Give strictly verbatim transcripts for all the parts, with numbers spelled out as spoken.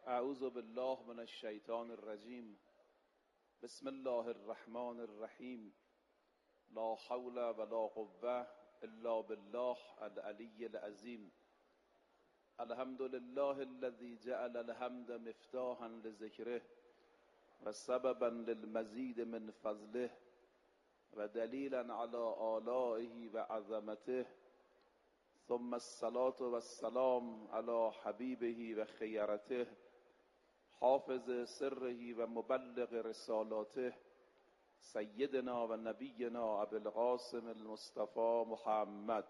اعوذ بالله من الشیطان الرجیم. بسم الله الرحمن الرحیم. لا حول ولا قوة الا بالله العلی العظیم. الحمد لله الذي جعل الحمد مفتاحا لذکره و سببا للمزید من فضله و دلیلا على آلائه و عظمته. ثم الصلاة والسلام على حبیبه و خیرته حافظ سره و مبلغ رسالاته سیدنا و نبینا ابی القاسم المصطفى محمد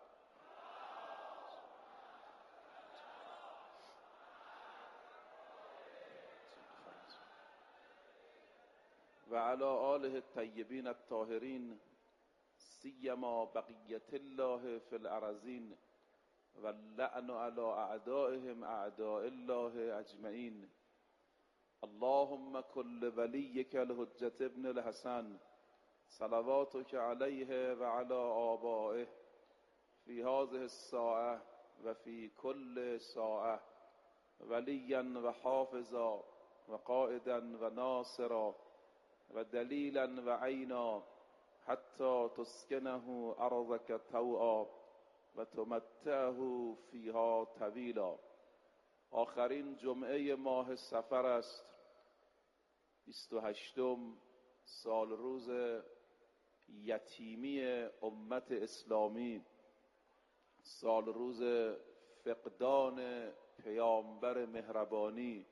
و علی آله الطیبین الطاهرین سیما بقیت الله فی الارضین و اللعن علی اعدائهم اعداء الله اجمعین. اللهم كل وليك الحجة ابن الحسن صلواتك عليه وعلى آبائه في هذه الساعة وفي كل ساعة وليا وحافظا وقائدا وناصرا ودليلا وعينا حتى تسكنه أرضك طوعا وتمتعه فيها طويلا. آخرین جمعه ماه صفر است، بیست و هشتم سال روز یتیمی امت اسلامی، سال روز فقدان پیامبر مهربانی،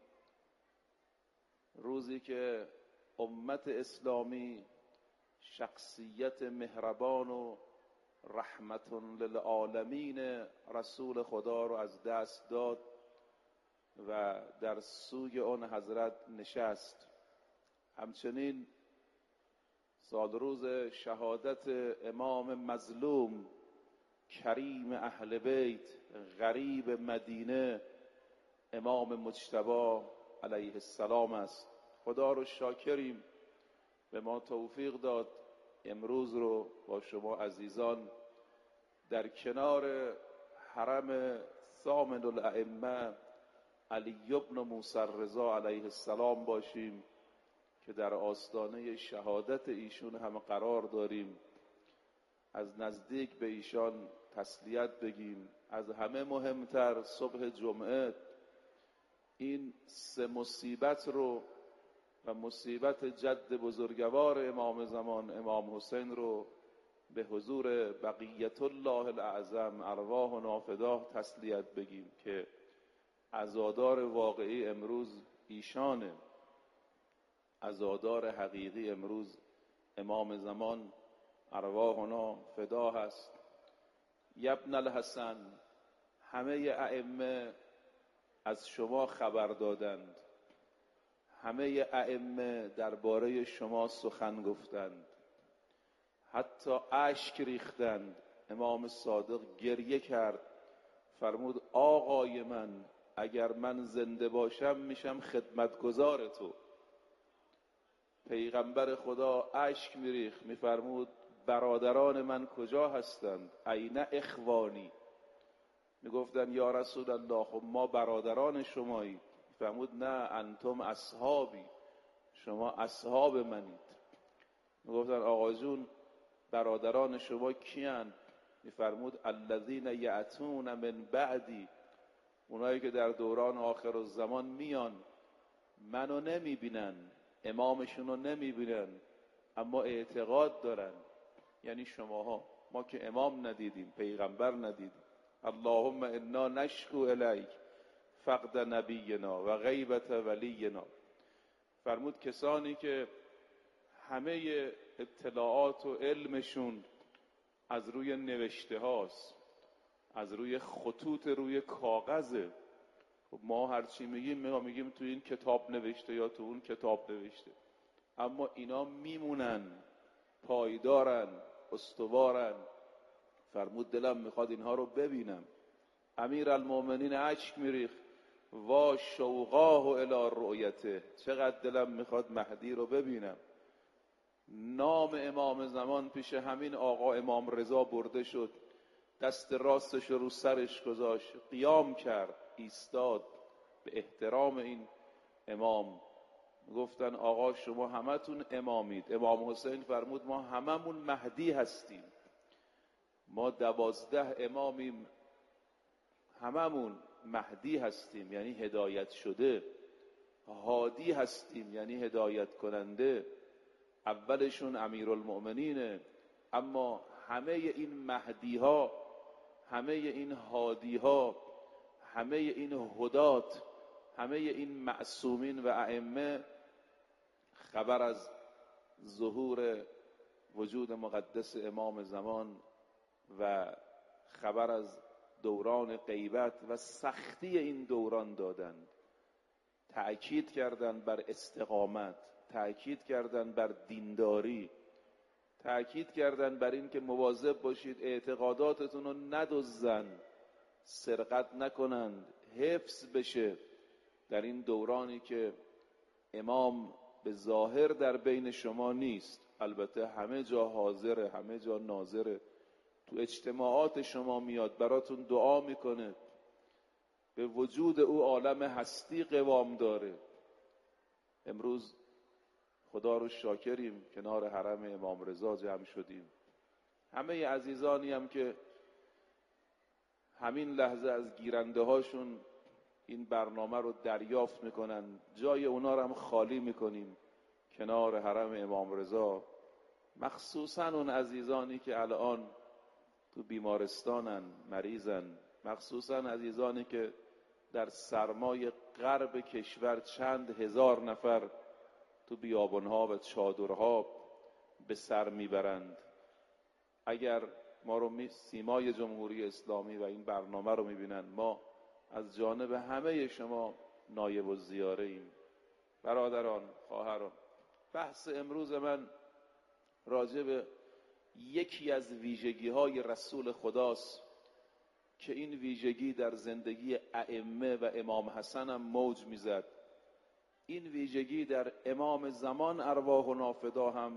روزی که امت اسلامی شخصیت مهربان و رحمت للعالمین رسول خدا رو از دست داد و در سوی آن حضرت نشست. همچنین سال روز شهادت امام مظلوم کریم اهل بیت غریب مدینه امام مجتبی علیه السلام است. خدا رو شاکریم به ما توفیق داد امروز رو با شما عزیزان در کنار حرم ثامن الائمه علی ابن موسی رضا علیه السلام باشیم که در آستانه شهادت ایشون هم قرار داریم. از نزدیک به ایشان تسلیت بگیم. از همه مهمتر صبح جمعه این سه مصیبت رو و مصیبت جد بزرگوار امام زمان امام حسین رو به حضور بقیت الله الاعظم ارواحنا فداه تسلیت بگیم که عزادار واقعی امروز ایشانه. عزادار حقیقی امروز امام زمان ارواحنا فدا هست. یبن الحسن، همه ائمه از شما خبر دادند، همه ائمه درباره شما سخن گفتند، حتی اشک ریختند. امام صادق گریه کرد، فرمود آقای من اگر من زنده باشم میشم خدمتگزار تو. پیغمبر خدا اشک میریخت، میفرمود برادران من کجا هستند؟ این اخوانی. میگفتن یا رسول الله خب ما برادران شمایید. میفرمود نه انتم اصحابی، شما اصحاب منید. میگفتن آقا جون برادران شما کیان؟ میفرمود الذین یأتون من بعدی، اونایی که در دوران آخر الزمان میان، منو نمیبینن، امامشونو نمیبینن، اما اعتقاد دارن. یعنی شماها. ما که امام ندیدیم، پیغمبر ندیدیم. اللهم انا نشکو الیک فقد نبینا و غیبت ولینا. فرمود کسانی که همه اطلاعات و علمشون از روی نوشته هاست، از روی خطوط روی کاغذه. خب ما هرچی میگیم ما میگیم تو این کتاب نوشته یا تو اون کتاب نوشته، اما اینا میمونن، پایدارن، استوارن. فرمود دلم میخواد اینها رو ببینم. امیر المومنین اشک میریخت، وا شوقاه الی رؤیته، چقدر دلم میخواد مهدی رو ببینم. نام امام زمان پیش همین آقا امام رضا برده شد، دست راستش رو سرش گذاشت، قیام کرد، ایستاد، به احترام این امام. گفتن آقا شما همتون امامید. امام حسین فرمود ما هممون مهدی هستیم، ما دوازده امامیم، هممون مهدی هستیم یعنی هدایت شده، هادی هستیم یعنی هدایت کننده، اولشون امیرالمؤمنینه. اما همه این مهدی ها، همه این هادی ها، همه این هدات، همه این معصومین و ائمه خبر از ظهور وجود مقدس امام زمان و خبر از دوران غیبت و سختی این دوران دادند. تأکید کردند بر استقامت، تأکید کردند بر دینداری، تأکید کردند بر این که مواظب باشید اعتقاداتتون رو ندزدن، سرقت نکنند، حفظ بشه در این دورانی که امام به ظاهر در بین شما نیست، البته همه جا حاضره، همه جا ناظره، تو اجتماعات شما میاد، براتون دعا میکنه، به وجود او عالم هستی قوام داره. امروز خدا رو شاکریم کنار حرم امام رضا جمع شدیم. همه عزیزانی هم که همین لحظه از گیرنده هاشون این برنامه رو دریافت میکنن، جای اونا رو هم خالی میکنیم کنار حرم امام رضا، مخصوصا اون عزیزانی که الان تو بیمارستانن، مریضن، مخصوصا عزیزانی که در سرمای غرب کشور چند هزار نفر تو بیابانها و چادرها به سر میبرند. اگر ما رو سیمای جمهوری اسلامی و این برنامه رو میبینن، ما از جانب همه شما نایب الزیاره ایم. برادران، خواهران، بحث امروز من راجع به یکی از ویژگی های رسول خداست که این ویژگی در زندگی ائمه و امام حسن هم موج میزد. این ویژگی در امام زمان ارواح و نافدا هم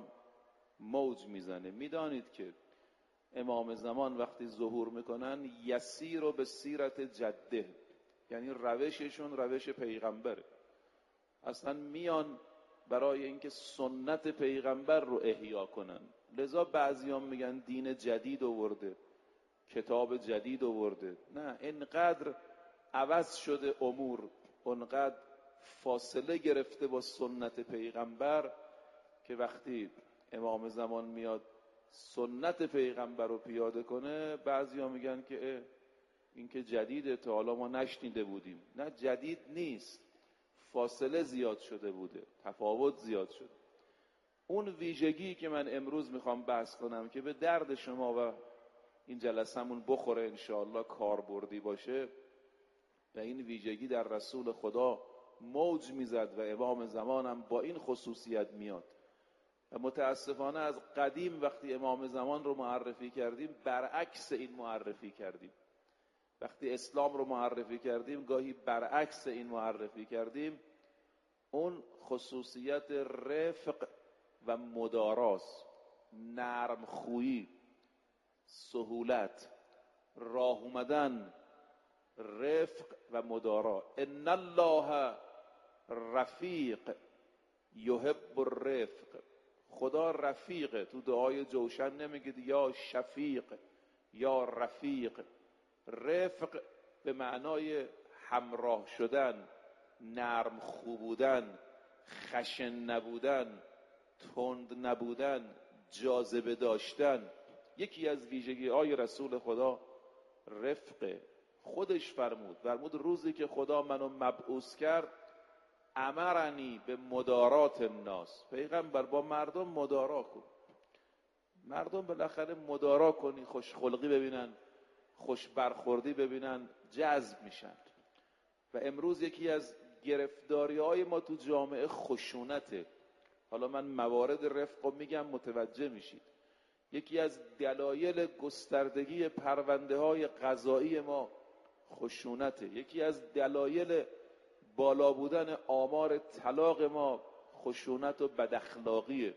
موج میزنه. میدانید که امام زمان وقتی ظهور میکنن یسیر و به سیرت جده، یعنی روششون روش پیغمبره، اصلا میان برای اینکه سنت پیغمبر رو احیا کنن. لذا بعضیان میگن دین جدید آورده، کتاب جدید آورده. نه، اینقدر عوض شده امور، اونقدر فاصله گرفته با سنت پیغمبر که وقتی امام زمان میاد سنت پیغمبر رو پیاده کنه، بعضیا میگن که این که جدیده، تا حالا ما نشنیده بودیم. نه، جدید نیست، فاصله زیاد شده بوده، تفاوت زیاد شده. اون ویژگی که من امروز میخوام بحث کنم که به درد شما و این جلسمون بخوره انشاءالله، کاربردی باشه، و این ویژگی در رسول خدا موج میزد و امام زمانم با این خصوصیت میاد. و متاسفانه از قدیم وقتی امام زمان رو معرفی کردیم برعکس این معرفی کردیم، وقتی اسلام رو معرفی کردیم گاهی برعکس این معرفی کردیم. اون خصوصیت رفق و مداراست، نرم خویی، سهولت، راه اومدن، رفق و مدارا. ان الله رفیق یحب الرفق. خدا رفیقه. تو دعای جوشن نمیگید یا شفیق یا رفیق. رفق به معنای همراه شدن، نرم خو بودن، خشن نبودن، تند نبودن، جاذبه داشتن. یکی از ویژگی های رسول خدا رفقه. خودش فرمود فرمود روزی که خدا منو مبعوث کرد امرنی به مدارات الناس. پیغمبر با مردم مدارا کن، مردم بالاخره مدارا کنی، خوش خلقی ببینن، خوش برخوردی ببینن، جذب میشن. و امروز یکی از گرفتاری های ما تو جامعه خشونته. حالا من موارد رفق رو میگم متوجه میشید. یکی از دلایل گستردگی پرونده های قضایی ما خشونته. یکی از دلایل بالا بودن آمار طلاق ما خشونت و بداخلاقیه.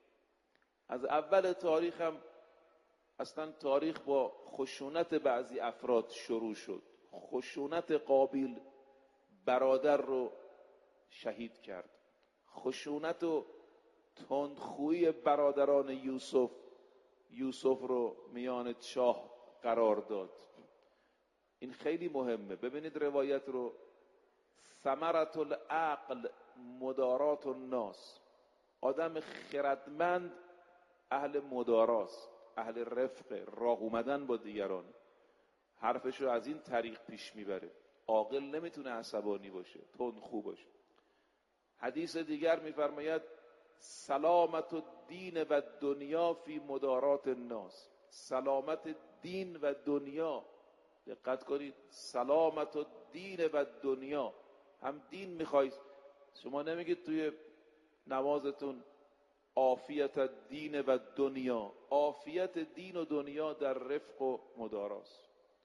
از اول تاریخ هم اصلا تاریخ با خشونت بعضی افراد شروع شد. خشونت قابیل برادر رو شهید کرد. خشونت و تندخویی برادران یوسف یوسف رو میان چاه قرار داد. این خیلی مهمه. ببینید روایت رو، ثمرة العقل مدارات الناس. آدم خردمند اهل مداراست، اهل رفق، راه اومدن با دیگران، حرفش رو از این طریق پیش میبره. عاقل نمیتونه عصبانی باشه، تندخو باشه. حدیث دیگر میفرماید سلامت الدین و دنیا فی مدارات الناس. سلامت دین و دنیا، دقت کنید، سلامت الدین و دنیا. هم دین میخواید، شما نمیگید توی نمازتون عافیت الدین و دنیا. عافیت دین و دنیا در رفق و مداراست.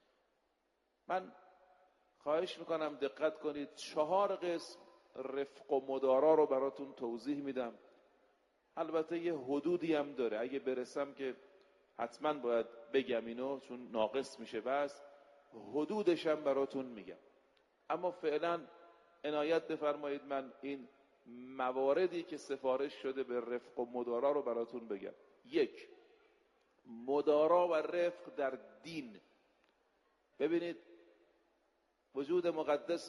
من خواهش میکنم دقت کنید، چهار قسم رفق و مدارا رو براتون توضیح میدم. البته یه حدودی هم داره، اگه برسم که حتما باید بگم اینو، چون ناقص میشه بس. حدودش هم براتون میگم، اما فعلا عنایت بفرمایید من این مواردی که سفارش شده به رفق و مدارا رو براتون بگم. یک، مدارا و رفق در دین. ببینید وجود مقدس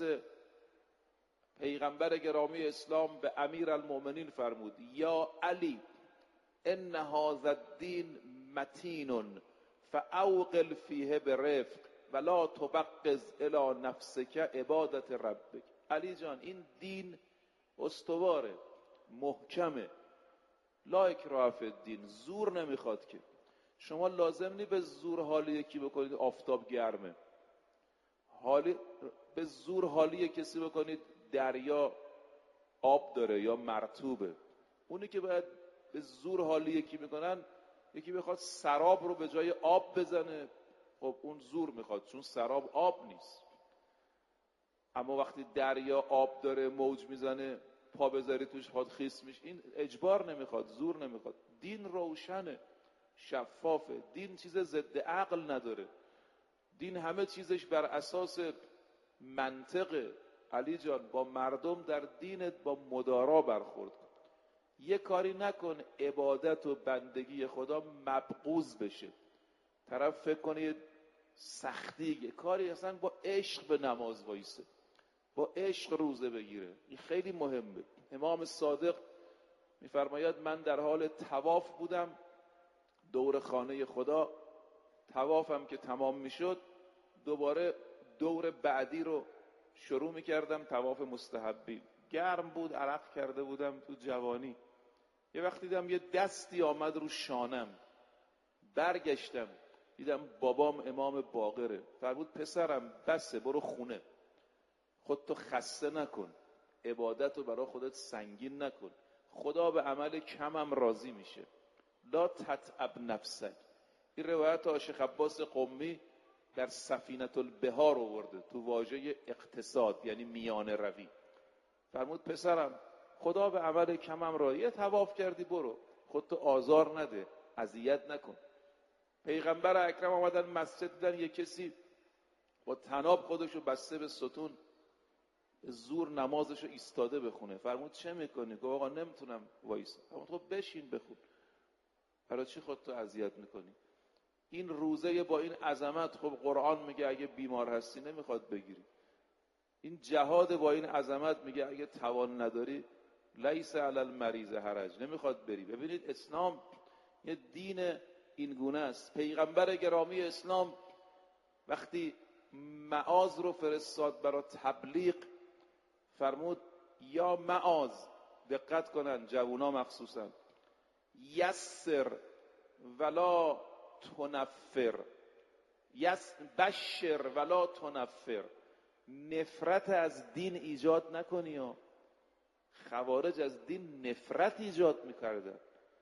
پیغمبر گرامی اسلام به امیر المؤمنین فرمود یا علی ان هذا الدین متین فاوقل فیه برفق ولا تبغض الی نفسک عبادت ربک. علی جان، این دین استواره، محکمه، لا اکراه فی الدین، زور نمیخواد که. شما لازم نی به زور حالی یکی بکنید آفتاب گرمه، حالی به زور حالی کسی بکنید دریا آب داره یا مرطوبه. اونی که باید به زور حالی یکی میکنن، یکی بخواد سراب رو به جای آب بزنه، خب اون زور میخواد، چون سراب آب نیست. اما وقتی دریا آب داره موج میزنه، پا بذاری توش خود خیس میشه، این اجبار نمیخواد، زور نمیخواد. دین روشنه، شفافه. دین چیز ضد عقل نداره. دین همه چیزش بر اساس منطقه. علی جان، با مردم در دینت با مدارا برخورد کن. یه کاری نکن عبادت و بندگی خدا مبغوض بشه، طرف فکر کنید سختی. کاری اصلا با عشق به نماز وایسه، با عشق روزه بگیره. این خیلی مهمه. امام صادق میفرماید من در حال طواف بودم دور خانه خدا، طوافم که تمام میشد دوباره دور بعدی رو شروع میکردم، طواف مستحبی. گرم بود، عرق کرده بودم تو جوانی. یه وقتی دیدم یه دستی آمد رو شانم، برگشتم دیدم بابام امام باقره. فرمود پسرم بسه، برو خونه، خودتو خسته نکن، عبادت رو برای خودت سنگین نکن، خدا به عمل کمم راضی میشه. لا تتعب نفسک. این روایت آشیخ عباس قمی در سفینة البحار آورده تو واژه اقتصاد، یعنی میانه روی. فرمود پسرم خدا به عمل کمم راضی، یه طواف کردی برو، خودتو آزار نده، اذیت نکن. پیغمبر اکرم آمدن مسجد، دیدن یک کسی با طناب خودشو بسته به ستون، زور نمازشو ایستاده بخونه. فرمود چه میکنی؟ گفت آقا نمیتونم وایس. فرمود خب بشین بخون. برای چی خودتو اذیت میکنی؟ این روزه با این عظمت، خب قرآن میگه اگه بیمار هستی نمیخواد بگیری. این جهاد با این عظمت میگه اگه توان نداری لیس علی المریض حرج، نمیخواد بری. ببینید اسلام یه دین این گونه است. پیغمبر گرامی اسلام وقتی معاذ رو فرستاد برای تبلیغ، فرمود یا معاذ، دقت کنن جوونا مخصوصا، یسر ولا تنفر، یس بشر ولا تنفر. نفرت از دین ایجاد نکنی. ها خوارج از دین نفرت ایجاد میکردن،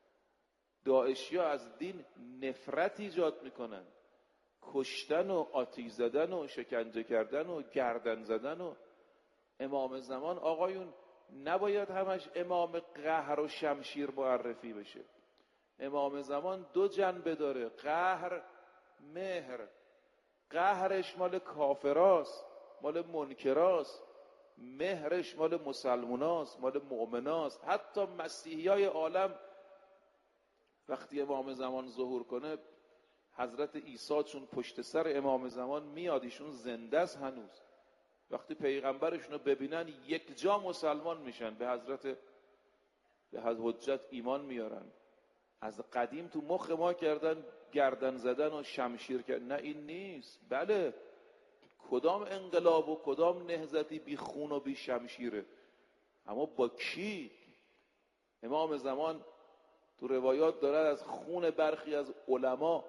داعشی ها از دین نفرت ایجاد میکنن، کشتن و آتش زدن و شکنجه کردن و گردن زدن. و امام زمان آقایون نباید همش امام قهر و شمشیر معرفی بشه. امام زمان دو جنبه داره، قهر، مهر. قهرش مال کافراست، مال منکراست. مهرش مال مسلموناست، مال مؤمناست. حتی مسیحیای عالم وقتی امام زمان ظهور کنه، حضرت عیسی چون پشت سر امام زمان میاد، ایشون زنده است هنوز، وقتی پیغمبرشون رو ببینن یک جا مسلمان میشن، به حضرت به حجت ایمان میارن. از قدیم تو مخ ما کردن گردن زدن و شمشیر کردن، نه این نیست. بله، کدام انقلاب و کدام نهضتی بی خون و بی شمشیره، اما با کی؟ امام زمان تو روایات داره از خون برخی از علما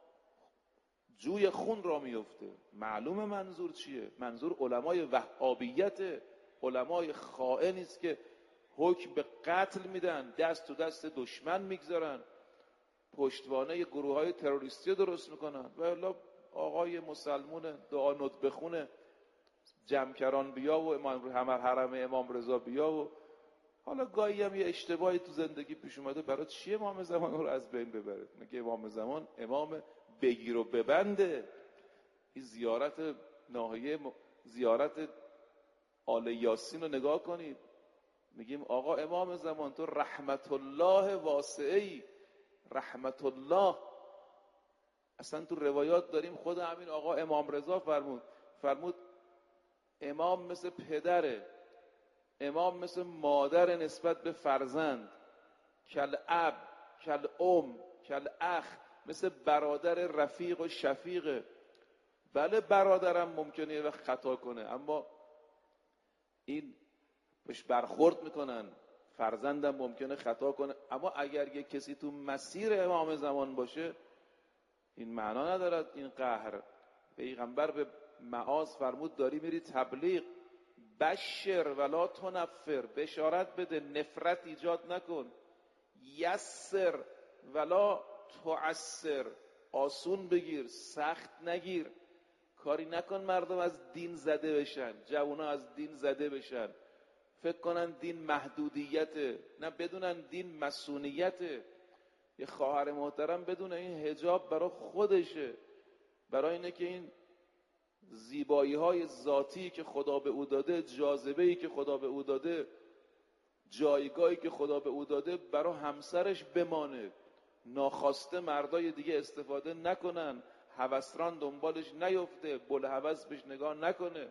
جوی خون را میفته. معلومه منظور چیه؟ منظور علمای وهابیت، علمای خائنی است که حکم به قتل میدن، دست تو دست دشمن میگذارن، پشتوانه گروه های تروریستی درست میکنن. و الا آقای مسلمون دعا ند بخونه، جمکران بیا و امام همه حرم امام رضا بیا و حالا گاهی هم یه اشتباهی تو زندگی پیش اومده، برای چی امام زمان رو از بین ببره؟ میگه امام زمان امام بگیر و ببنده. این زیارت ناحیه م... زیارت آل یاسین رو نگاه کنید، میگیم آقا امام زمان تو رحمت الله واسعی، رحمت الله. اصلا تو روایات داریم خود همین آقا امام رضا فرمود فرمود امام مثل پدره، امام مثل مادر نسبت به فرزند، کل اب کل ام کل اخ، مثل برادر رفیق و شفیقه. بله برادرم ممکنه یه وقت خطا کنه، اما این بهش برخورد میکنن، فرزندم ممکنه خطا کنه، اما اگر یک کسی تو مسیر امام زمان باشه، این معنا ندارد این قهر. پیغمبر به معاذ فرمود داری میری تبلیغ، بشر ولا تنفر، بشارت بده، نفرت ایجاد نکن، یسر ولا تعسر، آسون بگیر سخت نگیر. کاری نکن مردم از دین زده بشن، جوونا از دین زده بشن، فکر کنن دین محدودیته، نه بدونن دین مسئولیته. یه خواهر محترم بدونه این حجاب برای خودشه، برای اینه که این زیبایی های ذاتی که خدا به او داده، جاذبه‌ای که خدا به او داده، جایگاهی که خدا به او داده، برای همسرش بمانه، ناخواسته مردای دیگه استفاده نکنن، هوسران دنبالش نیفته، بلهوس بهش نگاه نکنه.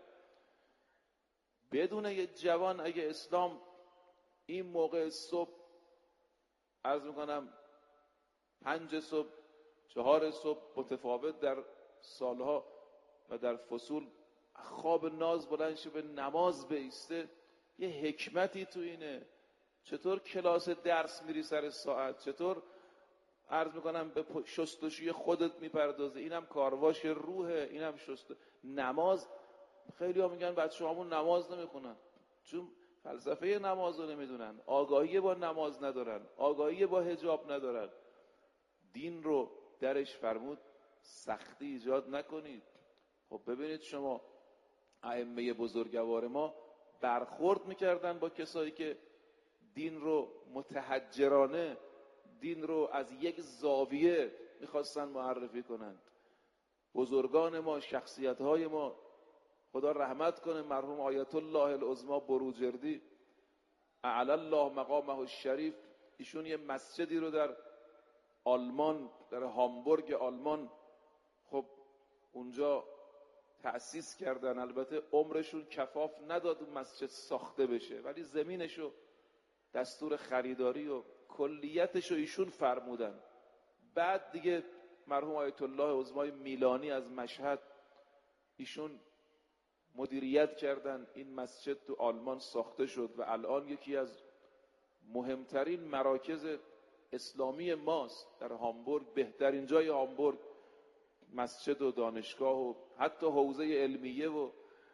بدون یه جوان اگه اسلام این موقع صبح، عرض میکنم پنج صبح چهار صبح متفاوت در سالها و در فصول، خواب ناز بلند شه به نماز بیسته، یه حکمتی تو اینه. چطور کلاس درس میری سر ساعت، چطور عرض میکنم به شستشوی خودت میپردازه، اینم کارواش روحه، اینم شست نماز. خیلی ها میگن بچه همون نماز نمیخونن چون فلسفه نماز رو نمیدونن، آگاهی با نماز ندارن، آگاهی با حجاب ندارن. دین رو درش فرمود سختی ایجاد نکنید. خب ببینید شما ائمه بزرگوار ما برخورد میکردن با کسایی که دین رو متحجرانه، دین رو از یک زاویه میخواستن معرفی کنند. بزرگان ما، شخصیت‌های ما، خدا رحمت کنه مرحوم آیت الله العظما بروجردی اعلی الله مقامه الشریف، ایشون یه مسجدی رو در آلمان، در هامبورگ آلمان، خب اونجا تأسیس کردن. البته عمرشون کفاف نداد اون مسجد ساخته بشه، ولی زمینشو دستور خریداری و کلیتشو ایشون فرمودن. بعد دیگه مرحوم آیت الله عظمای میلانی از مشهد، ایشون مدیریت کردن، این مسجد تو آلمان ساخته شد و الان یکی از مهمترین مراکز اسلامی ماست در هامبورگ، بهترین جای هامبورگ، مسجد و دانشگاه و حتی حوزه علمیه و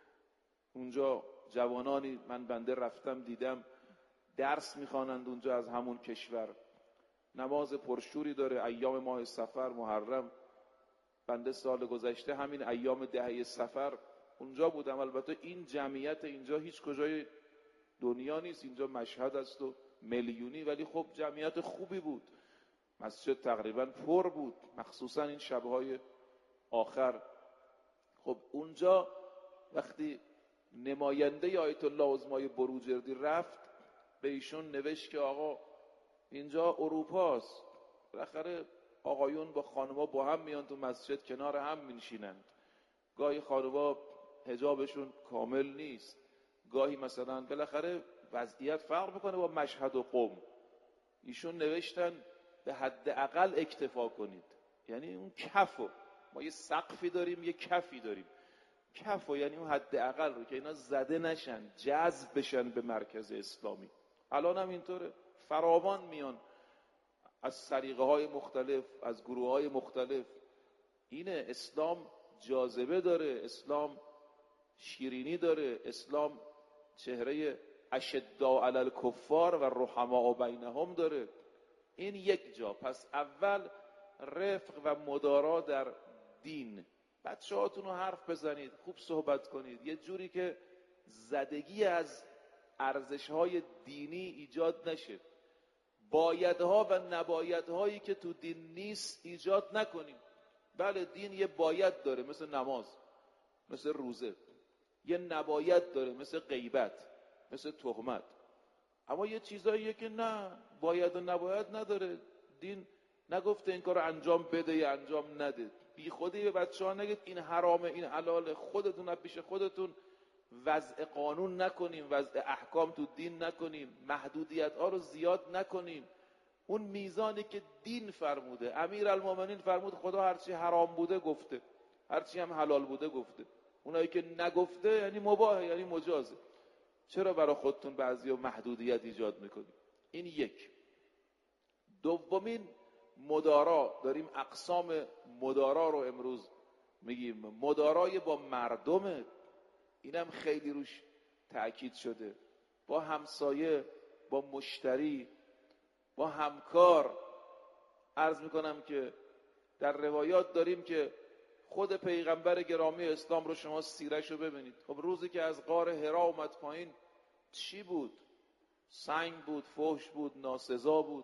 اونجا جوانانی من بنده رفتم دیدم درس میخوانند اونجا از همون کشور. نماز پرشوری داره، ایام ماه صفر محرم. بنده سال گذشته همین ایام دهه صفر اونجا بودم. البته این جمعیت اینجا هیچ کجای دنیا نیست، اینجا مشهد است و میلیونی، ولی خب جمعیت خوبی بود، مسجد تقریبا پر بود، مخصوصا این شبهای آخر. خب اونجا وقتی نماینده آیت الله عظمای بروجردی رفت به ایشون نوشت که آقا اینجا اروپاست، بالاخره آقایون با خانوما با هم میان تو مسجد کنار هم میشینند، گاهی خانوما حجابشون کامل نیست، گاهی مثلا بالاخره وضعیت فرق میکنه با مشهد و قم. ایشون نوشتن به حداقل اکتفا کنید، یعنی اون کفو، ما یه سقفی داریم یه کفی داریم، کفو یعنی اون حداقل رو که اینا زده نشن، جذب بشن به مرکز اسلامی. الان هم اینطوره، فراوان میان از طریقه های مختلف، از گروه های مختلف. اینه اسلام جاذبه داره، اسلام شیرینی داره، اسلام چهره اشداء علی الکفار و رحماء بینهم داره. این یک جا. پس اول رفق و مدارا در دین. بچه هاتون رو حرف بزنید، خوب صحبت کنید، یه جوری که زدگی از ارزش‌های دینی ایجاد نشه، بایدها و نبایدهایی که تو دین نیست ایجاد نکنیم. بله دین یه باید داره مثل نماز، مثل روزه، یه نباید داره مثل غیبت، مثل تهمت، اما یه چیزاییه که نه باید و نباید نداره. دین نگفته این کار رو انجام بده یا انجام نده. بی خودی به بچه ها نگید این حرامه این حلاله، خودتون پیش خودتون وضع قانون نکنیم، وضع احکام تو دین نکنیم، محدودیت ها رو زیاد نکنیم. اون میزانی که دین فرموده، امیرالمومنین فرمود خدا هرچی حرام بوده گفته، هرچی هم حلال بوده گفته، اونایی که نگفته یعنی مباهه، یعنی مجازه. چرا برای خودتون بعضیا محدودیت ایجاد میکنید؟ این یک. دومین مدارا، داریم اقسام مدارا رو امروز میگیم. مدارای با مردمه، اینم خیلی روش تأکید شده، با همسایه، با مشتری، با همکار. عرض میکنم که در روایات داریم که خود پیغمبر گرامی اسلام رو شما سیرش رو ببینید. خب روزی که از غار حرا اومد پایین چی بود؟ سنگ بود، فحش بود، ناسزا بود.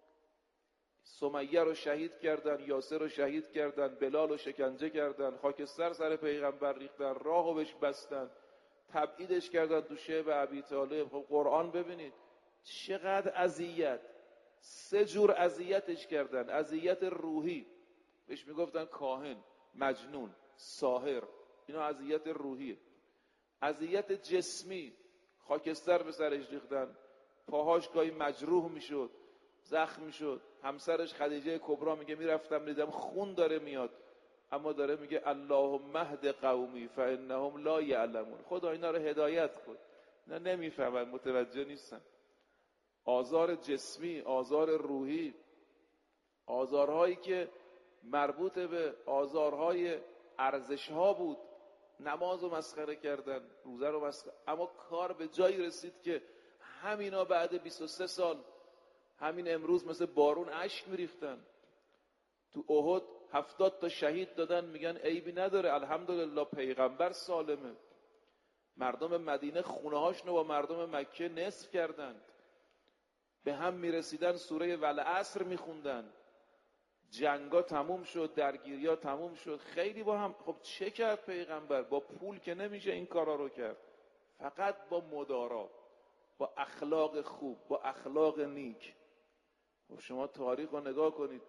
سمیه رو شهید کردن، یاسر رو شهید کردن، بلال رو شکنجه کردن، خاکستر سر پیغمبر ریختن، راه رو بهش بستن، تبعیدش کردن تو شعب ابی طالب. خب قرآن ببینید چقدر اذیت، سه جور اذیتش کردن. اذیت روحی، بهش میگفتن کاهن، مجنون، ساحر، اینا اذیت روحیه. اذیت جسمی، خاکستر به سرش ریختن، پاهاش گاهی مجروح میشد، زخم میشد. همسرش خدیجه کبرا میگه میرفتم دیدم خون داره میاد، اما داره میگه اللهم اهد قومی فانهم لا یعلمون. خدا اینا رو هدایت کن، اینا نمیفهمن، متوجه نیستن. آزار جسمی، آزار روحی، آزارهایی که مربوط به آزارهای ارزشها بود. نماز رو مسخره کردن، روزه رو مسخره، اما کار به جایی رسید که همینا بعد بیست و سه سال، همین امروز مثل بارون اشک میریختن. تو احد هفتاد تا شهید دادن، میگن عیبی نداره الحمدلله پیغمبر سالمه. مردم مدینه خونه هاشونو با مردم مکه نصف کردند، به هم میرسیدن، سوره والعصر میخوندن، جنگا تموم شد، درگیریا تموم شد، خیلی با هم. خب چه کرد پیغمبر؟ با پول که نمیشه این کارا رو کرد، فقط با مدارا، با اخلاق خوب، با اخلاق نیک. خب شما تاریخ رو نگاه کنید.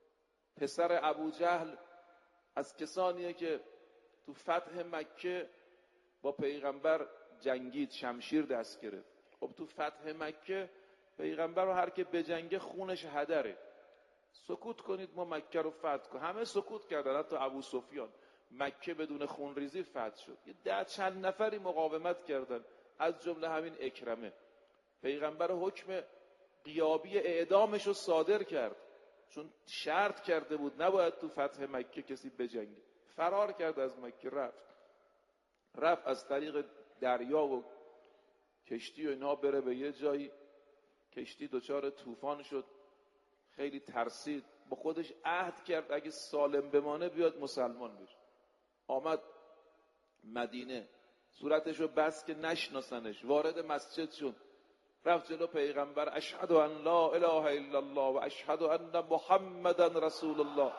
پسر ابو جهل از کسانیه که تو فتح مکه با پیغمبر جنگید، شمشیر دست گرفت. خب تو فتح مکه پیغمبر رو هر که بجنگه خونش هدره، سکوت کنید ما مکه رو فتح کنیم. همه سکوت کردن، حتی ابو سفیان. مکه بدون خونریزی فتح شد. یه ده چند نفری مقاومت کردن، از جمله همین اکرمه. پیغمبر حکم غیابی اعدامش رو صادر کرد، چون شرط کرده بود نباید تو فتح مکه کسی بجنگه. فرار کرد از مکه، رفت رفت از طریق دریا و کشتی و اینا بره به یه جایی. کشتی دچار طوفان شد، خیلی ترسید، با خودش عهد کرد اگه سالم بمانه بیاد مسلمان بشه. آمد مدینه، صورتشو بست که نشناسنش، وارد مسجد شد، رفت جلو پیغمبر، اشهد ان لا اله الا الله و اشهد ان محمدا رسول الله.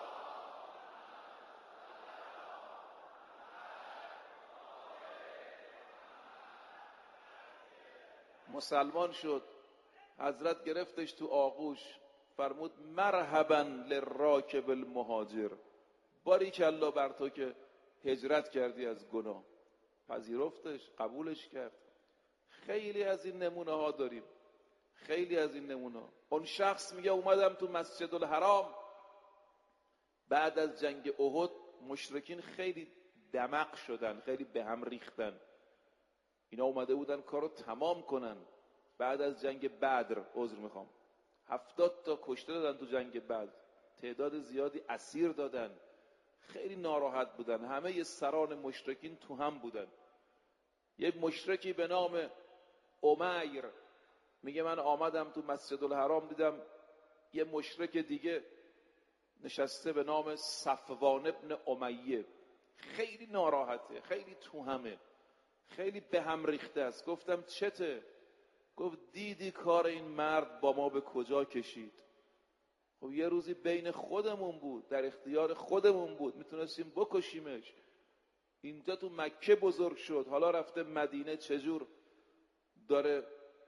مسلمان شد، حضرت گرفتش تو آغوش، فرمود مرحبا للراکب المهاجر، باریکالله بر تو که هجرت کردی از گناه. پذیرفتش، قبولش کرد. خیلی از این نمونه ها داریم، خیلی از این نمونه ها. اون شخص میگه اومدم تو مسجد الحرام بعد از جنگ احد، مشرکین خیلی دمق شدن، خیلی به هم ریختن. اینا اومده بودن کارو تمام کنن. بعد از جنگ بدر، عذر میخوام، هفتاد تا کشته دادن تو جنگ بدر، تعداد زیادی اسیر دادن. خیلی ناراحت بودن. همه ی سران مشرکین تو هم بودن. یک مشرکی به نام امیر میگه من آمدم تو مسجد الحرام، دیدم یه مشرک دیگه نشسته به نام صفوان ابن امیه، خیلی ناراحته، خیلی تو همه، خیلی به هم ریخته است. گفتم چته؟ گفت دیدی کار این مرد با ما به کجا کشید؟ خب یه روزی بین خودمون بود، در اختیار خودمون بود، میتونستیم بکشیمش. اینجا تو مکه بزرگ شد، حالا رفته مدینه، چجور داره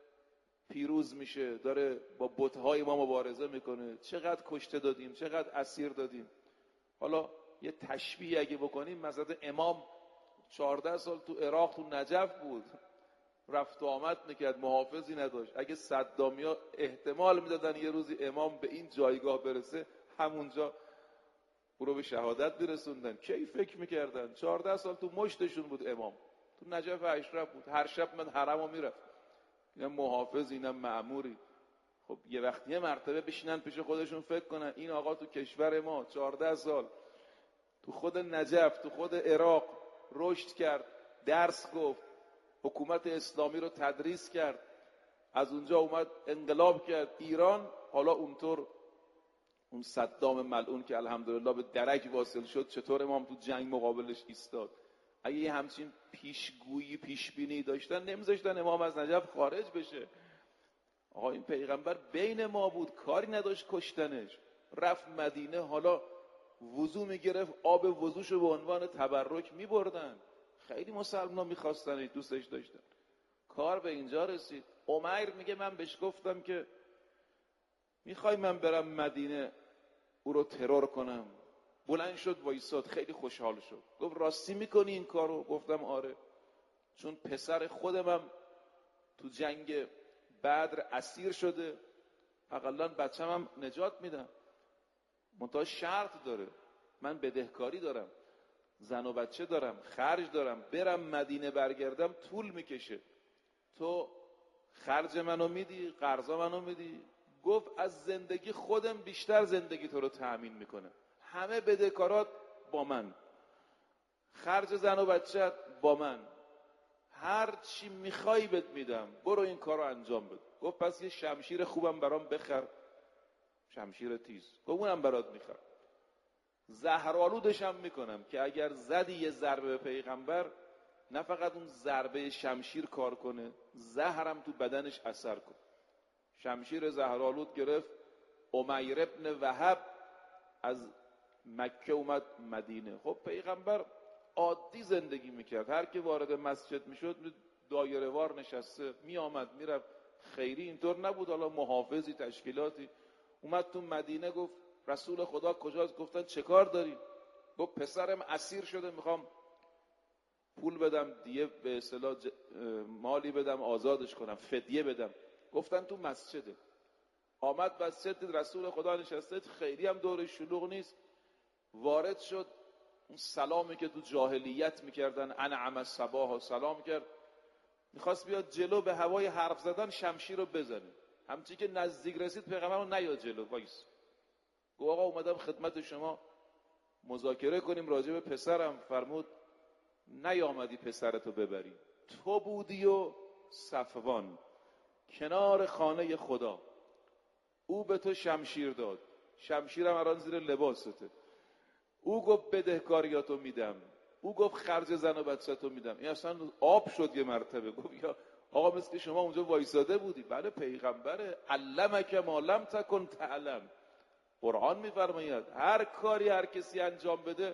پیروز میشه، داره با بت‌های ما مبارزه میکنه. چقدر کشته دادیم، چقدر اسیر دادیم. حالا یه تشبیه اگه بکنیم، مثلا امام چهارده سال تو عراق، تو نجف بود، رفت و آمد میکرد، محافظی نداشت. اگه صدامیا احتمال میدادن یه روزی امام به این جایگاه برسه، همونجا او رو به شهادت برسوندن. کی فکر میکردن؟ چهارده سال تو مشتشون بود امام، تو نجف اشرف بود، هر شب من حرمو میرفت. اینم محافظ، اینم مأموری. خب یه وقت یه مرتبه بشینن پیش خودشون فکر کنن این آقا تو کشور ما چهارده سال تو خود نجف، تو خود عراق رشد کرد، درس گفت، حکومت اسلامی رو تدریس کرد، از اونجا اومد انقلاب کرد ایران. حالا اونطور اون صدام ملعون که الحمدلله به درک واصل شد، چطور امام تو جنگ مقابلش ایستاد؟ اگه یه همچین پیشگویی پیشبینی داشتن، نمیذاشتن امام از نجف خارج بشه. آقا این پیغمبر بین ما بود، کاری نداشت کشتنش. رفت مدینه، حالا وضو میگرفت، آب وضوشو به عنوان تبرک میبردن. خیلی مسلمان میخواستن، دوستش داشتن. کار به اینجا رسید. امیر میگه من بهش گفتم که میخوای من برم مدینه او رو ترور کنم؟ بلند شد وایساد، خیلی خوشحال شد. گفت راستی میکنی این کارو؟ گفتم آره، چون پسر خودمم تو جنگ بدر اسیر شده، حداقل بچه‌م هم نجات میدم. منتها شرط داره، من بدهکاری دارم، زن و بچه دارم، خرج دارم، برم مدینه برگردم طول میکشه. تو خرج منو میدی، قرضا منو میدی؟ گفت از زندگی خودم بیشتر زندگی تو رو تأمین میکنه. همه بدهکارات با من، خرج زن و بچت با من، هر چی میخوای بهت میدم، برو این کارو انجام بده. گفت پس یه شمشیر خوبم برام بخر، شمشیر تیز. گفت اونم برات میخرم، زهرآلودش هم میکنم که اگر زدی یه ضربه به پیغمبر، نه فقط اون ضربه شمشیر کار کنه، زهرم تو بدنش اثر کنه. شمشیر زهرآلود گرفت. امیر ابن وهب از مکه اومد مدینه. خب پیغمبر عادی زندگی میکرد، هر کی وارد مسجد میشد دایره وار نشسته، میآمد میرفت. خیری اینطور نبود، حالا محافظی، تشکیلاتی. اومد تو مدینه، گفت رسول خدا کجاست؟ گفتن چه کار داری؟ گفت پسرم اسیر شده، میخوام پول بدم، دیه به اصطلاح مالی بدم آزادش کنم، فدیه بدم. گفتن تو مسجده. آمد مسجد، رسول خدا نشسته، خیلی هم دور شلوغ نیست. وارد شد، اون سلامی که تو جاهلیت میکردن، انعم الصباح، سلام کرد. میخواست بیاد جلو به هوای حرف زدن، شمشیر رو بزنه. همچی که نزدیک رسید پیغمبر رو نیاد جلو، وایس. گفت آقا اومدم خدمت شما مذاکره کنیم راجع به پسرم. فرمود نیامدی پسرتو ببری، تو بودی و صفوان کنار خانه خدا، او به تو شمشیر داد، شمشیرم الان زیر لباسته. او گفت بدهکاریاتو میدم، او گفت خرج زن و بچه‌تو میدم. این اصلا آب شد یه مرتبه. گفت یا آقا مثل که شما اونجا وایساده بودی. بله پیغمبره، علمک ما لم تکن تعلم. قرآن میفرماید هر کاری هر کسی انجام بده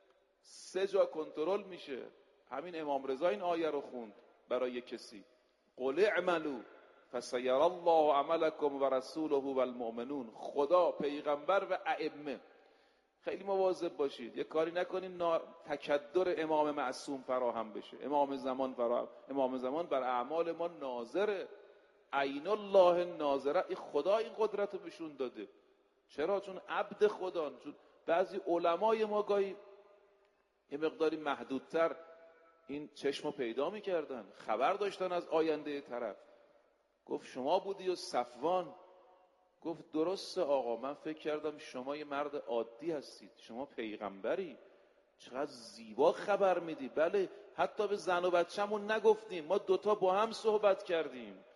سه جا کنترل میشه. همین امام رضا این آیه رو خوند برای کسی. قل اعملوا فسیر الله عملکم و رسوله و المؤمنون. خدا، پیغمبر و ائمه. خیلی مواظب باشید، یه کاری نکنین نا... تکدر امام معصوم فراهم بشه. امام زمان فراهم، امام زمان بر اعمال ما ناظره. عین الله ناظره. این خدا این قدرت رو بهشون داده. چرا؟ چون عبد خدا. چون بعضی علمای ما گاهی یه مقداری محدودتر این چشمو پیدا میکردن، خبر داشتن از آینده طرف. گفت شما بودی و صفوان؟ گفت درسته آقا، من فکر کردم شما یه مرد عادی هستید، شما پیغمبری، چقدر زیبا خبر میدی. بله، حتی به زن و بچه‌مون نگفتیم، ما دوتا با هم صحبت کردیم.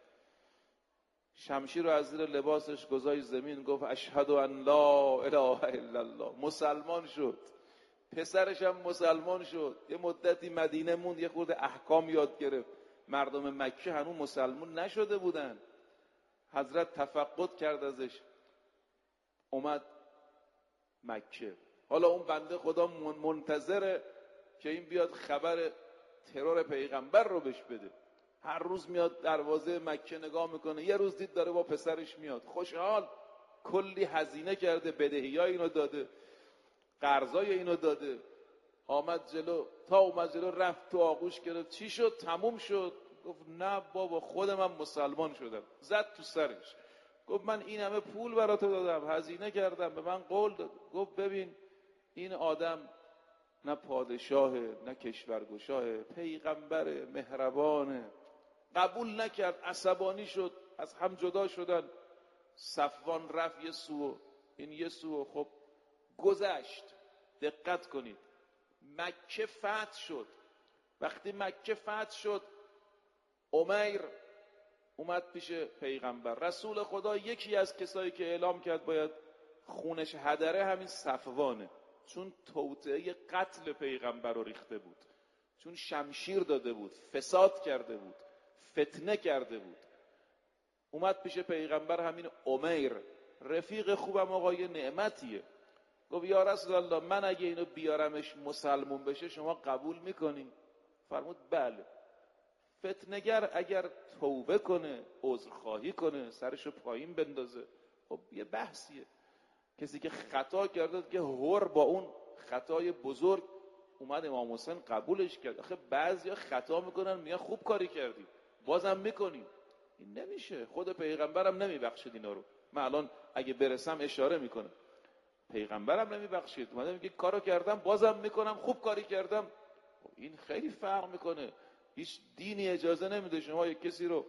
شمشیر رو از زیر لباسش گذاشت زمین، گفت اشهد ان لا اله الا الله. مسلمان شد. پسرش هم مسلمان شد. یه مدتی مدینه موند، یه خورده احکام یاد گرفت. مردم مکه هنوز مسلمان نشده بودن. حضرت تفقد کرد ازش، اومد مکه. حالا اون بنده خدا منتظره که این بیاد خبر ترور پیغمبر رو بهش بده. هر روز میاد دروازه مکه نگاه میکنه، یه روز دید داره با پسرش میاد، خوشحال، کلی هزینه کرده، بدهیای اینو داده، قرضای اینو داده. آمد جلو، تا اومد جلو رفت تو آغوش گرفت. چی شد؟ تموم شد؟ گفت نه بابا، خود من مسلمان شدم. زد تو سرش، گفت من این همه پول برات دادم، هزینه کردم، به من قول داد. گفت ببین این آدم نه پادشاهه نه کشورگشاهه، پیغمبره، مهربانه. قبول نکرد، عصبانی شد، از هم جدا شدن. صفوان رفت یه سو، این یه سو. خب گذشت. دقت کنید، مکه فتح شد. وقتی مکه فتح شد، عمیر اومد پیش پیغمبر. رسول خدا یکی از کسایی که اعلام کرد باید خونش هدره همین صفوانه، چون توطئه قتل پیغمبر رو ریخته بود، چون شمشیر داده بود، فساد کرده بود، فتنه کرده بود. اومد پیش پیغمبر همین عمیر. رفیق خوبم آقای نعمتیه. گفت یا رسول الله، من اگه اینو بیارمش مسلمون بشه شما قبول میکنین؟ فرمود بله. فتنه‌گر اگر توبه کنه، عذرخواهی کنه، سرشو پایین بندازه، خب یه بحثیه. کسی که خطا کرده که هر با اون خطای بزرگ اومد امام حسین قبولش کرد. آخه بعضیا خطا میکنن میگن خوب کاری کردی بازم میکنیم. این نمیشه. خود پیغمبرم نمیبخشید اینا رو. من الان اگه برسم اشاره میکنم، پیغمبرم نمیبخشید، اومده میگه کارو کردم بازم میکنم، خوب کاری کردم. این خیلی فرق میکنه. هیچ دینی اجازه نمیده شما یک کسی رو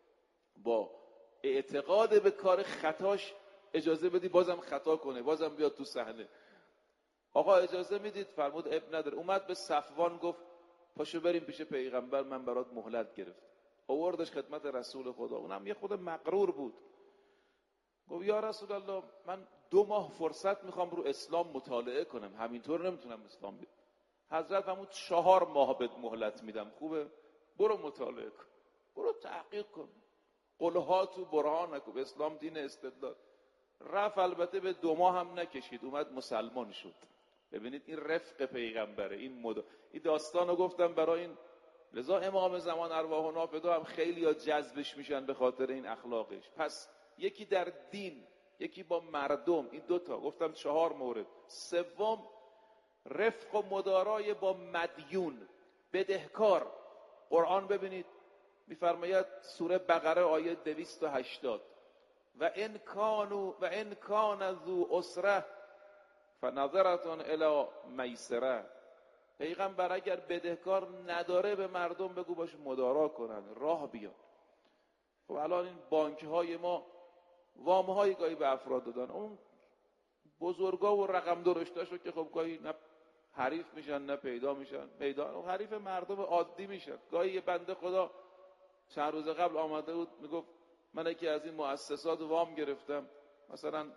با اعتقاد به کار خطاش اجازه بدی بازم خطا کنه، بازم بیاد تو صحنه. آقا اجازه میدید؟ فرمود اب نداره. اومد به صفوان گفت پاشو بریم پیش پیغمبر، من برات مهلت گرفت. آوردش خدمت رسول خدا. اونم یه خود مغرور بود. گفت یا رسول الله، من دو ماه فرصت میخوام رو اسلام مطالعه کنم، همینطور نمیتونم اسلام بیارم. حضرت فرمود چهار ماه بهت مهلت میدم، خوبه؟ برو مطالعه کن، برو تحقیق کن، قلها تو برهان نکن، اسلام دین استدلال. رفت. البته به دو ماه هم نکشید، اومد مسلمان شد. ببینید این رفق پیغمبره. این مد... این داستانو گفتم برای این، لذا امام زمان ارواح و نافدا هم خیلی ها جذبش میشن به خاطر این اخلاقش. پس یکی در دین، یکی با مردم. این دوتا گفتم چهار مورد. سوم رفق و مدارای با مدیون، بدهکار. قرآن ببینید میفرماید سوره بقره آیه دویست و هشتاد و ان کانوا و ان کان ذو اسره فنظرة الی میسره. پیغمبر اگر بدهکار نداره به مردم بگو باش مدارا کنن، راه بیان. خب الان این بانک های ما وام های گاهی به افراد دادن، اون بزرگا و رقم درشتاشو که خب گاهی نه حریف میشن نه پیدا میشن، پیدا حریف مردم عادی میشن. گاهی یه بنده خدا چند روز قبل آمده بود میگفت من یکی از این مؤسسات وام گرفتم، مثلا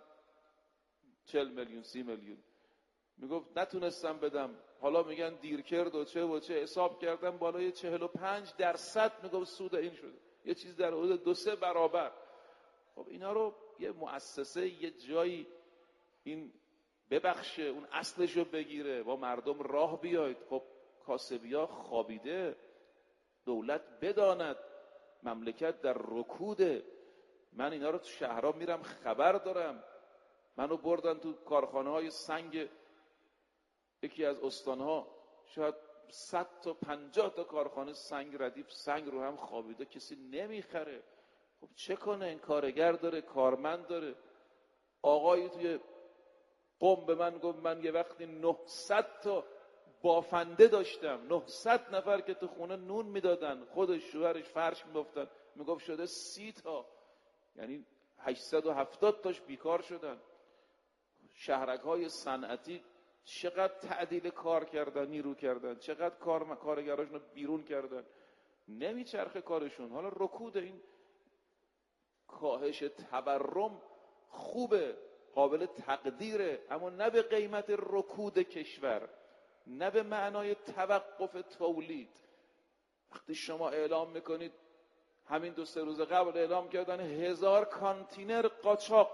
چل میلیون سی میلیون، میگفت نتونستم بدم، حالا میگن دیر کرد و چه و چه. حساب کردم بالای چهل و پنج درصد میگفت سود این شده، یه چیز در حدود دو سه برابر. خب اینا رو یه مؤسسه یه جایی این ببخشه، اون اصلشو بگیره، با مردم راه بیاید. خب کاسبیا خوابیده، دولت بداند مملکت در رکوده. من اینا رو تو شهرها میرم خبر دارم. منو بردن تو کارخانه های سنگ یکی از استانها، شاید صد تا پنجاه تا کارخانه سنگ ردیف سنگ رو هم خوابیده، کسی نمیخره. خب چه کنه؟ این کارگر داره، کارمند داره. آقایی توی قم به من گفت من یه وقتی نهصد تا بافنده داشتم، نهصد نفر که تو خونه نون میدادن، خودش شوهرش فرش می‌بافتن، میگفت شده سی تا، یعنی هشتصد و هفتاد تاش بیکار شدن. شهرک‌های صنعتی چقدر تعدیل کار کردن، نیرو کردن، چقدر کار کارگراشون رو بیرون کردن، نمیچرخه کارشون. حالا رکود این کاهش تورم خوبه، قابل تقدیره، اما نه به قیمت رکود کشور، نه به معنای توقف تولید. وقتی شما اعلام میکنید، همین دو سه روز قبل اعلام کردن هزار کانتینر قاچاق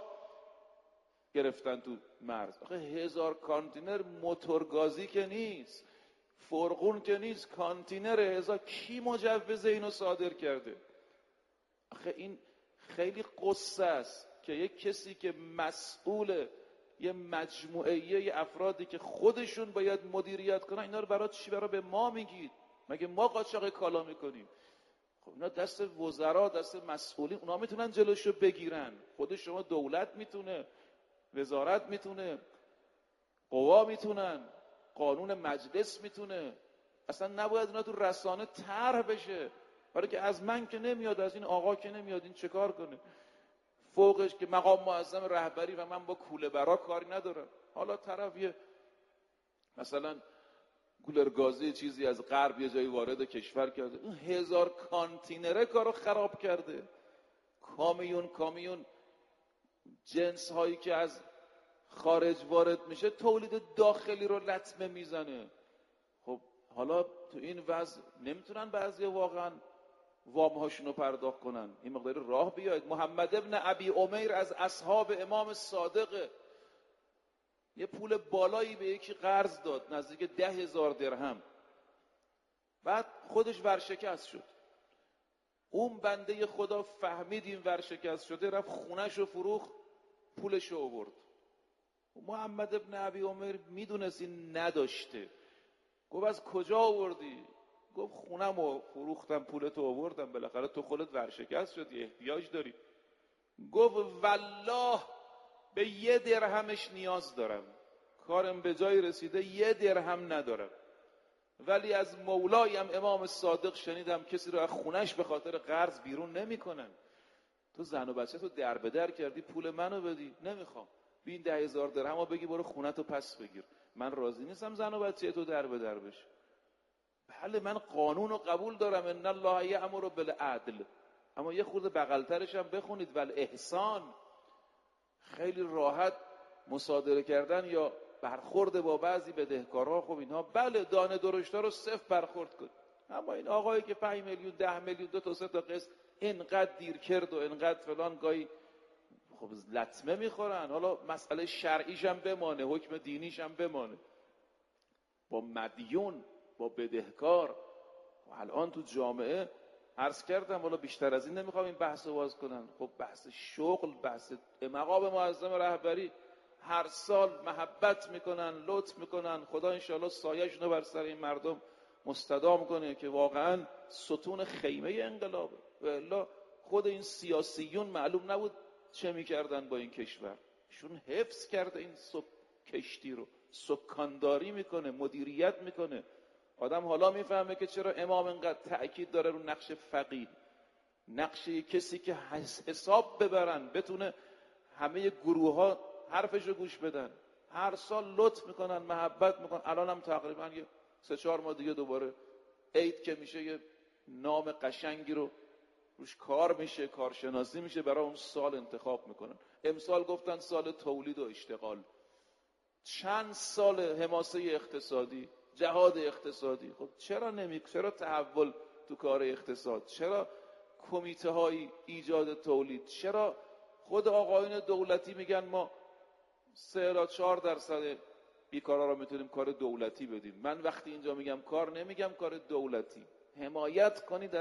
گرفتن تو مرز. آخه هزار کانتینر موتورگازی که نیست، فرغون که نیست، کانتینر هزار. کی مجوز اینو صادر کرده؟ آخه این خیلی قصه است که یک کسی که مسئول یه مجموعه یه افرادی که خودشون باید مدیریت کنن، اینا رو برای چی برای به ما میگید؟ مگه ما قاچاق کالا میکنیم؟ خب اینا دست وزرا، دست مسئولین، اونا میتونن جلوشو بگیرن. خود شما دولت میتونه، وزارت میتونه، قوا میتونن، قانون مجلس میتونه. اصلا نباید اینا تو رسانه طرح بشه، برای که از من که نمیاد، از این آقا که نمیاد، این چه کار کنه؟ فوقش که مقام معظم رهبری و من با کوله برا کاری ندارم. حالا طرف یه مثلا گولرگازی چیزی از غرب یه جایی وارد کشور کرده، اون هزار کانتینره کارو خراب کرده. کامیون کامیون جنس هایی که از خارج وارد میشه تولید داخلی رو لطمه میزنه. خب حالا تو این وضع نمیتونن بعضیا واقعا وامهاشون رو پرداخت کنن. این مقدار راه بیاید. محمد ابن ابی عمیر از اصحاب امام صادق یه پول بالایی به یکی قرض داد، نزدیک ده هزار درهم. بعد خودش ورشکست شد. اون بنده خدا فهمید این ورشکست شده، رفت خونش رو فروخت، پولش رو آورد. محمد ابن ابی عمیر میدونست این نداشته. گفت از کجا آوردی؟ گفت خونم رو فروختم، پولتو آوردم، بالاخره تو خودت ورشکست شدی، احتیاج داری. گفت والله به یه درهمش نیاز دارم، کارم به جای رسیده، یه درهم ندارم. ولی از مولایم امام صادق شنیدم کسی رو از خونش به خاطر قرض بیرون نمی کنن. تو زن و بچه تو در به در کردی، پول منو بدی، نمیخوام. بین ده هزار درهم رو بگی برو خونتو پس بگیر. من راضی نیستم زن و بچه تو در به در بشه. بله من قانون رو قبول دارم، ان الله یأمر بالعدل، اما یه خورده بغلترش هم بخونید، ول احسان. خیلی راحت مصادره کردن یا برخورد با بعضی بدهکارها، خب اینها بله دانه درشتا رو صفر برخورد کن، اما این آقایی که پنج میلیون ده میلیون دو تا سه تا قسط اینقدر دیر کرد و اینقدر فلان، گاهی خب لطمه میخورن. حالا مسئله شرعیش هم بمانه، حکم دینیش هم بمانه، با مدیون، با بدهکار. و الان تو جامعه عرض کردم، حالا بیشتر از این نمیخوام این بحث رو باز کنن. خب بحث شغل، بحث مقام معظم رهبری، هر سال محبت میکنن، لطف میکنن. خدا انشاءالله سایه‌شون رو بر سر این مردم مستدام کنه که واقعا ستون خیمه انقلابه. و الا خود این سیاسیون معلوم نبود چه میکردن با این کشور. شون حفظ کرده این سک... کشتی رو، سکانداری میکنه، مدیریت میکنه. آدم حالا میفهمه که چرا امام اینقدر تأکید داره رو نقش فقیه، نقش کسی که حساب ببرن، بتونه همه گروه ها حرفش رو گوش بدن. هر سال لطف میکنن، محبت میکنن. الان هم تقریبا یه سه چهار ماه دیگه دوباره عید که میشه یه نام قشنگی رو روش کار میشه، کارشناسی میشه، برای اون سال انتخاب میکنن. امسال گفتن سال تولید و اشتغال. چند سال حماسه اقتصادی، جهاد اقتصادی. خب چرا نمی چرا تحول تو کار اقتصاد؟ چرا کمیته های ایجاد تولید؟ چرا خود آقایون دولتی میگن ما سه الی چهار درصد بیکارا رو میتونیم کار دولتی بدیم؟ من وقتی اینجا میگم کار، نمیگم کار دولتی. حمایت کنید از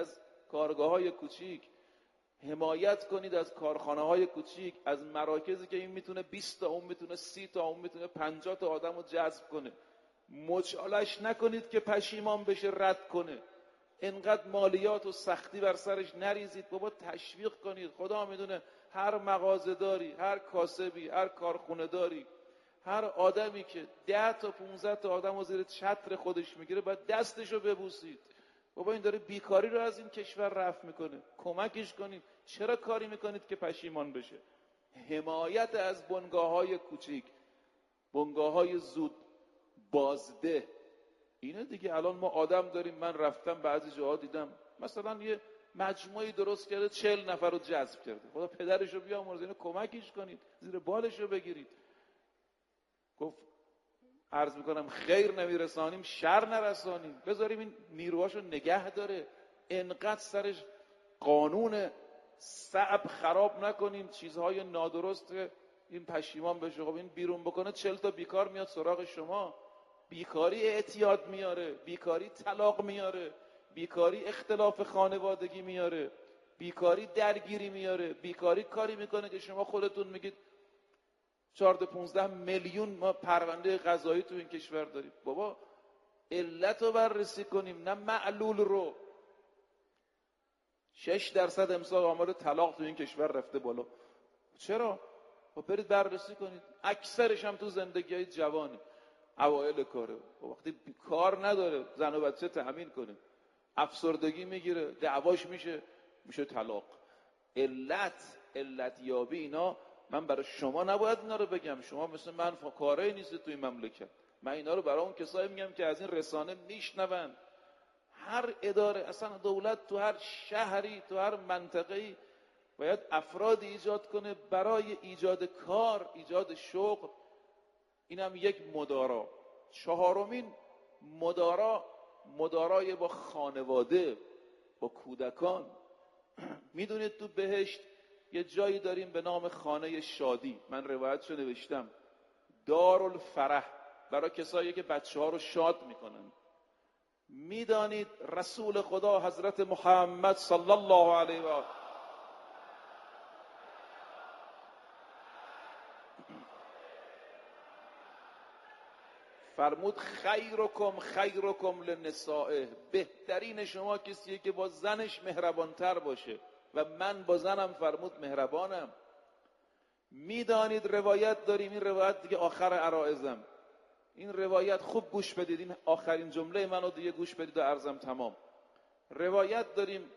کارگاه‌های کوچیک، حمایت کنید از کارخانه‌های کوچیک، از مراکزی که این میتونه بیست تا، اون میتونه سی تا، اون میتونه پنجاه تا آدم رو جذب کنه. مچالش نکنید که پشیمان بشه رد کنه. اینقدر مالیات و سختی بر سرش نریزید، بابا تشویق کنید. خدا میدونه هر مغازه داری، هر کاسبی، هر کارخونه داری، هر آدمی که ده تا پونزده تا آدم رو زیر چتر خودش میگیره باید دستشو ببوسید. بابا این داره بیکاری رو از این کشور رفع میکنه، کمکش کنید. چرا کاری میکنید که پشیمان بشه؟ حمایت از بنگاه‌های کوچیک، بنگاه‌های زود بازده، اینه دیگه. الان ما آدم داریم، من رفتم بعضی جاها دیدم مثلا یه مجموعی درست کرده چهل نفر رو جذب کرده. خدا پدرشو بیامرزه، اینو کمکش کنید، زیر بالشو بگیرید. گفت عرض میکنم خیر نمیرسانیم شر نرسانیم، بذاریم این نیروهاشو نگه داره. انقدر سرش قانون صعب خراب نکنیم، چیزهای نادرست این پشیمان بشه. خب این بیرون بکنه چهل تا بیکار میاد سراغ شما. بیکاری اعتیاد میاره، بیکاری طلاق میاره، بیکاری اختلاف خانوادگی میاره، بیکاری درگیری میاره، بیکاری کاری میکنه که شما خودتون میگید چهارده پونزده میلیون ما پرونده قضایی تو این کشور داریم. بابا علت رو بررسی کنیم نه معلول رو. شش درصد امسال آمار طلاق تو این کشور رفته بالا. چرا؟ خب برید بررسی کنید. اکثرش هم تو زندگی‌های جوانه، اوایل کاره. وقتی کار نداره زن و بچه تأمین کنه، افسردگی میگیره، دعواش میشه، میشه طلاق. علت علت یابی اینا من برای شما نباید اینا رو بگم. شما مثل من کاری نیست تو این مملکت. من اینا رو برای اون کسایی میگم که از این رسانه میشنون. هر اداره، اصلا دولت تو هر شهری، تو هر منطقه‌ای باید افرادی ایجاد کنه برای ایجاد کار، ایجاد شغل. اینم یک مدارا. چهارمین مدارا، مدارای با خانواده، با کودکان. میدونید تو بهشت یه جایی داریم به نام خانه شادی، من روایتشو نوشتم، دارالفرح، برای کسایی که بچه ها رو شاد میکنن. میدانید رسول خدا حضرت محمد صلی الله علیه و آله فرمود خیرکم خیرکم لنسائه، بهترین شما کسیه که با زنش مهربانتر باشه و من با زنم فرمود مهربانم. میدانید روایت داریم، این روایت دیگه آخر عرائزم، این روایت خوب گوش بدید، این آخرین جمله منو دیگه گوش بدید و عرضم تمام. روایت داریم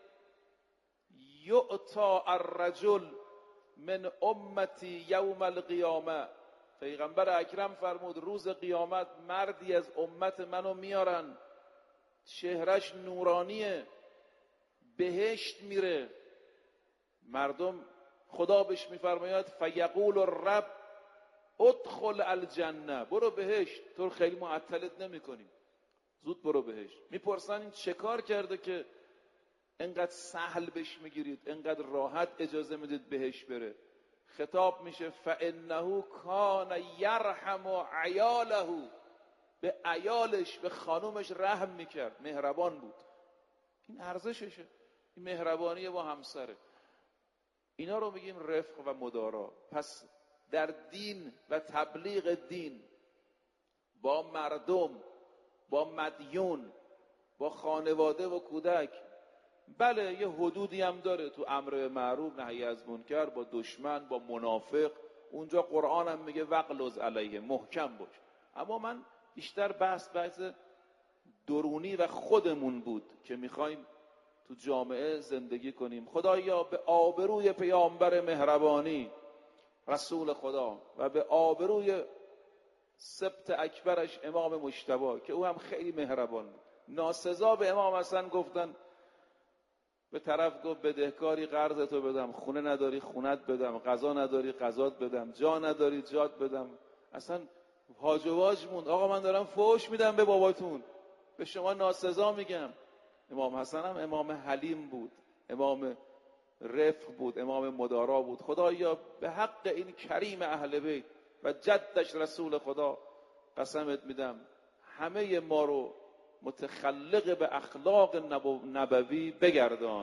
یعطا الرجل من امتی یوم القیامه، پیغمبر اکرم فرمود روز قیامت مردی از امت منو میارن، چهرش نورانیه، بهشت میره. مردم خدا بهش میفرماید فیقول الرب ادخل الجنه، برو بهشت، تو خیلی معطلت نمی کنیم، زود برو بهشت. میپرسن این چه کار کرده که انقدر سهل بهش میگیرید، انقدر راحت اجازه میدید بهشت بره؟ خطاب میشه فانه کان یرحم عیاله، به عیالش، به خانومش رحم میکرد، مهربان بود. این ارزششه، این مهربانی با همسره. اینا رو میگیم رفق و مدارا. پس در دین و تبلیغ دین با مردم، با مدیون، با خانواده و کودک، بله یه حدودی هم داره تو امر معروف نهی از منکر، با دشمن، با منافق، اونجا قرآن هم میگه وغلظ علیه، محکم باش. اما من بیشتر بحث بحث درونی و خودمون بود که میخوایم تو جامعه زندگی کنیم. خدایا به آبروی پیامبر مهربانی رسول خدا و به آبروی سبت اکبرش امام مجتبی که او هم خیلی مهربان بود، ناسزا به امام حسن گفتن، به طرف گفت بدهکاری قرضتو بدم، خونه نداری خونت بدم، غذا نداری غذات بدم، جا نداری جات بدم. اصلا هاج و واج موند. آقا من دارم فوش میدم به باباتون، به شما ناسزا میگم. امام حسن هم امام حلیم بود، امام رفق بود، امام مدارا بود. خدایا به حق این کریم اهل بیت و جدش رسول خدا قسمت میدم همه ما رو متخلق به اخلاق نبوی بگردان.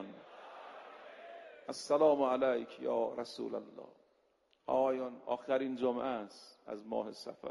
السلام علیک یا رسول الله. آقایان، آخرین جمعه است از ماه صفر.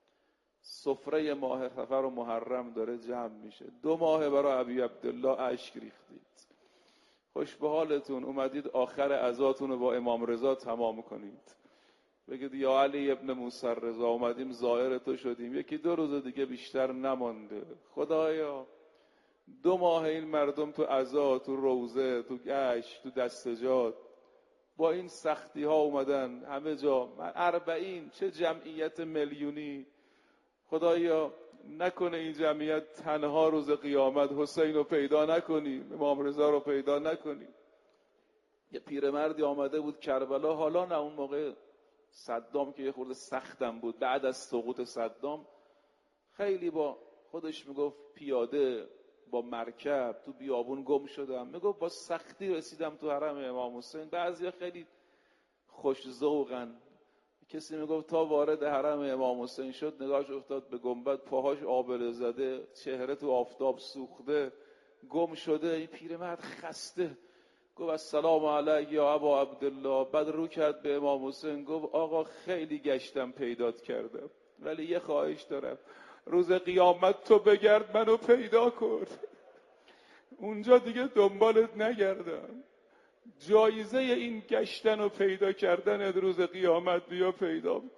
سفره ماه صفر و محرم داره جمع میشه. دو ماه برای ابی عبدالله اشک ریختید. خوش به حالتون، اومدید آخر عزاتون رو با امام رضا تمام کنید. بگید یا علی ابن موسی رضا، اومدیم زائر تو شدیم، یکی دو روز دیگه بیشتر نمانده. خدایا دو ماه این مردم تو عزا، تو روزه، تو گشت، تو دستجات، با این سختی ها اومدن همه جا. اربعین چه جمعیت میلیونی. خدایا نکنه این جمعیت تنها روز قیامت حسین رو پیدا نکنیم، امام رضا رو پیدا نکنیم. یه پیرمردی آمده بود کربلا، حالا نه، اون موقع صدام که یه خورده سختم بود، بعد از سقوط صدام خیلی با خودش میگفت پیاده با مرکب تو بیابون گم شدم، میگفت با سختی رسیدم تو حرم امام حسین. بعضیا خیلی خوش ذوقن. کسی میگفت تا وارد حرم امام حسین شد نگاهش افتاد به گنبد، پاهاش آبله زده، چهره تو آفتاب سوخته، گم شده. این پیرمرد خسته گفت السلام علیک یا ابا عبدالله. بعد رو کرد به امام حسین گفت آقا خیلی گشتم پیدات کردم، ولی یه خواهش دارم، روز قیامت تو بگرد منو پیدا کن، اونجا دیگه دنبالت نگردم. جایزه این گشتن و پیدا کردن روز قیامت بیا پیدا کن.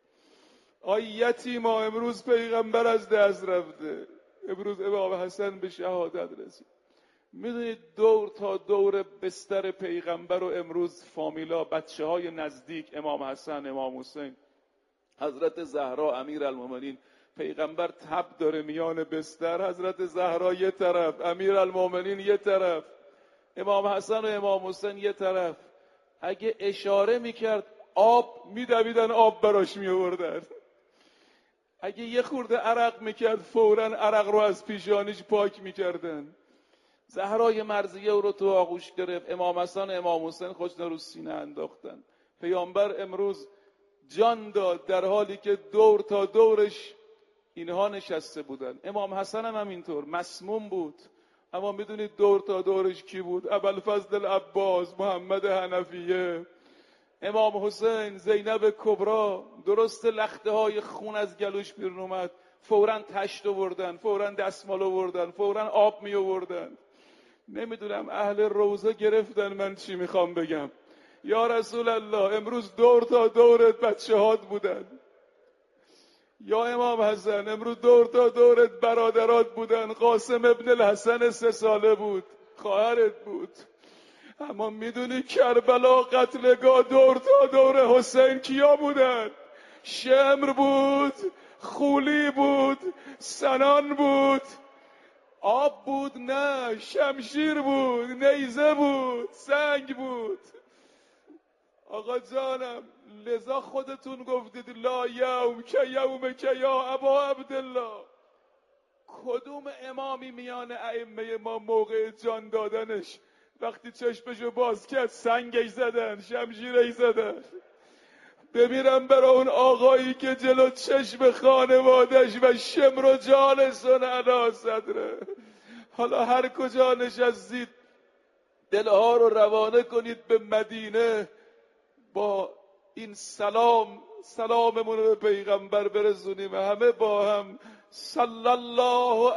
آی یتیما، امروز پیغمبر از دست رفته، امروز امام حسن به شهادت رسید. میدونید دور تا دور بستر پیغمبر و امروز فامیلا، بچه های نزدیک، امام حسن، امام حسین، حضرت زهرا امیرالمومنین، پیغمبر تب داره میان بستر، حضرت زهرا یه طرف، امیرالمومنین یه طرف، امام حسن و امام حسین یه طرف. اگه اشاره میکرد آب میدویدن، آب براش میآوردن. اگه یه خورده عرق میکرد فوراً عرق رو از پیشانیش پاک میکردن. زهرای مرضیه رو تو آغوش گرفت، امام حسن و امام حسین خودشون رو سینه انداختن. پیامبر امروز جان داد در حالی که دور تا دورش اینها نشسته بودن. امام حسن هم همینطور مسموم بود، اما میدونید دور تا دورش کی بود؟ ابوالفضل العباس، محمد حنفیه، امام حسین، زینب کبرا. درست لخته های خون از گلوش بیرون اومد، فوراً تشت آوردن، فوراً دستمال آوردن، فوراً آب می آوردن. نمیدونم اهل روزه گرفتن من چی میخوام بگم. یا رسول الله، امروز دور تا دورت بچه هات بودن. یا امام حسن، امروز دور تا دورت برادرات بودن. قاسم ابن الحسن سه ساله بود، خواهرت بود. اما میدونی کربلا قتلگاه دور تا دور حسین کیا بودن؟ شمر بود، خولی بود، سنان بود. آب بود؟ نه، شمشیر بود، نیزه بود، سنگ بود. آقا جانم، لذا خودتون گفتید لا یوم که یوم که یا ابا عبدالله. کدوم امامی میان ائمه ما موقع جان دادنش وقتی چشمشو باز کرد سنگش زدن، شمشیرش زدن؟ بمیرم برای اون آقایی که جلو چشم خانوادش و شمر و جانشون علا صدره. حالا هر کجا نشستید دلها رو روانه کنید به مدینه، با این سلام سلاممون رو به پیغمبر برسونیم همه با هم. صلی الله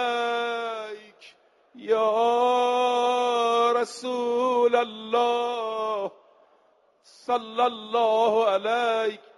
علیک یا رسول الله، صلی الله علیک